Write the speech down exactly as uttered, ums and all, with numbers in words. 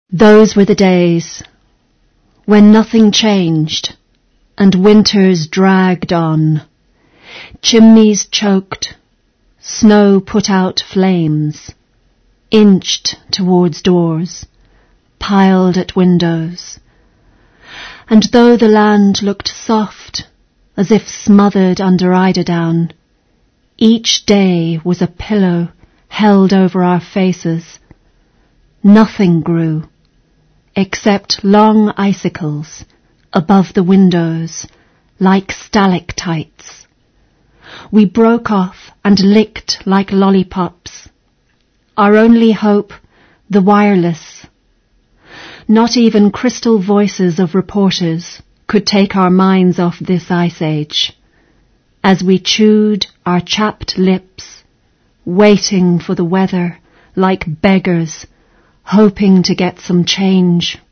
Those were the days when nothing changed and winters dragged on. Chimneys choked, snow put out flames, inched towards doors, piled at windows. And though the land looked soft, as if smothered under eiderdown, each day was a pillow held over our faces. Nothing grew, except long icicles above the windows, like stalactites. We broke off and licked like lollipops. Our only hope, the wireless. Not even crystal voices of reporters could take our minds off this ice age. As we chewed our chapped lips, waiting for the weather like beggars, hoping to get some change.